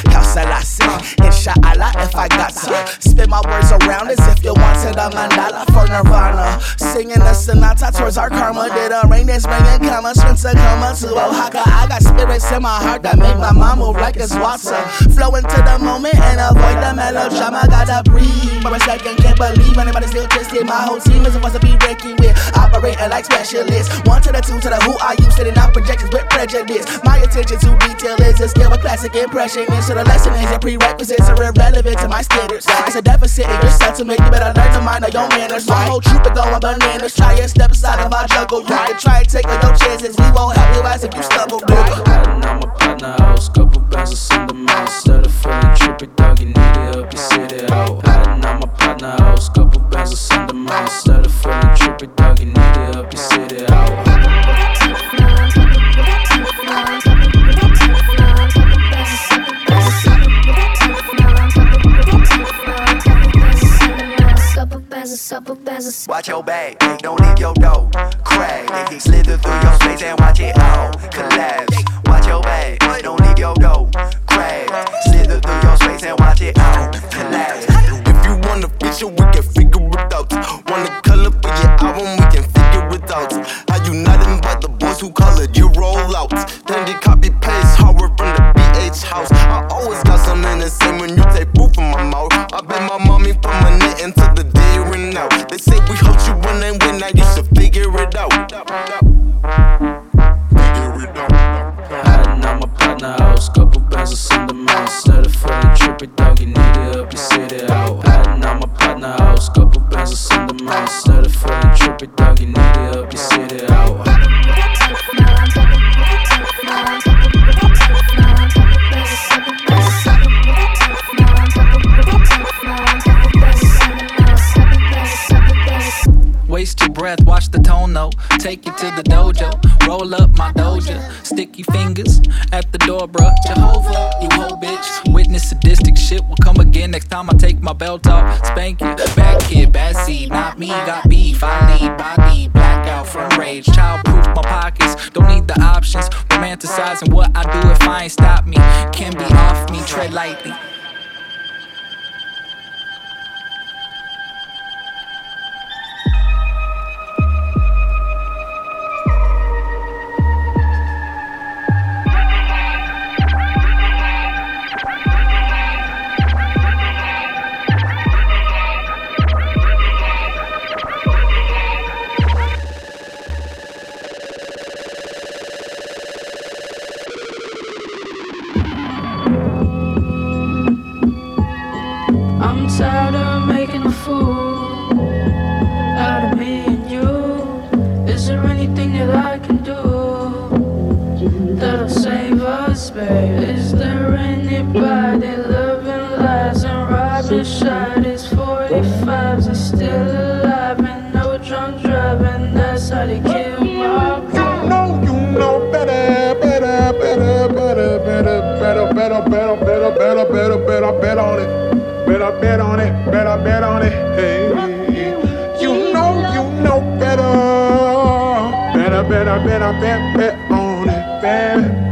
Ya Selassie, Inshallah, if I got to spin my words around as if you wanted a mandala for Nirvana. Singing a sonata towards our karma. Did a rain that's bringing commas from Tacoma to Oaxaca. I got spirits in my heart that make my mom move like it's water. Flow into the moment and avoid the melodrama. Gotta breathe for a second, can't believe anybody still twisted. My whole team is supposed to be breaking with operating like specialists. 1 to the 2 to the who are you, sitting out projections with prejudice. My attention to detail is a skill, a classic impression. And so the lesson is your prerequisites are irrelevant to my standards. It's a deficit in your sentiment, you better learn to mind of your manners. My whole troop is going bananas, try and step aside of our juggle. You can try and take no chances, we won't help you as if you stumble. Riding on my partner house, couple bands of cinnamon. Instead of feeling trippy, dog, you need to help you sit it out. Riding on my partner house, couple bands of cinnamon. Instead of feeling trippy, dog, you need to help you sit it out. Watch your bag, don't leave your dough. Crack, slither through your space and watch it all collapse. Watch your bag, don't leave your dough. Crack, slither through your space and watch it all collapse. If you want a feature, we can figure it out. Want a color for your album, we can figure it out. How you nothing but the boys who call it you roll out. Then they copy paste Howard from the BH house. I always got something to say when you take food from my mouth. I bet my mommy put my knit into the day and out. They say we hold you when they win, now you should figure it out. Riding on my partner house, couple bands of cinnamon. Instead of feeling trippy, dog, you need to help you sit it out. Riding on my partner house, couple bands of cinnamon. Instead of feeling trippy, dog, you need to help you sit it out. Waste your breath, watch the tone though. Take you to the dojo, roll up my doja. Sticky fingers at the door, bruh. Jehovah, you whole bitch. Witness sadistic shit will come again next time I take my belt off. Spank you, bad kid, bad seed. Not me, got beef. I lead body, blackout from rage. Childproof my pockets, don't need the options. Romanticizing what I do if I ain't stop me. Can be off me, tread lightly. I'm tired of making a fool out of me and you. Is there anything that I can do that'll save us, babe? Is there anybody loving lies and robbing shotties? 45s are still alive and no drunk driving. That's how they kill my bro. You know better bet on it. Better bet on it. Hey, you know better. Bet on it, baby.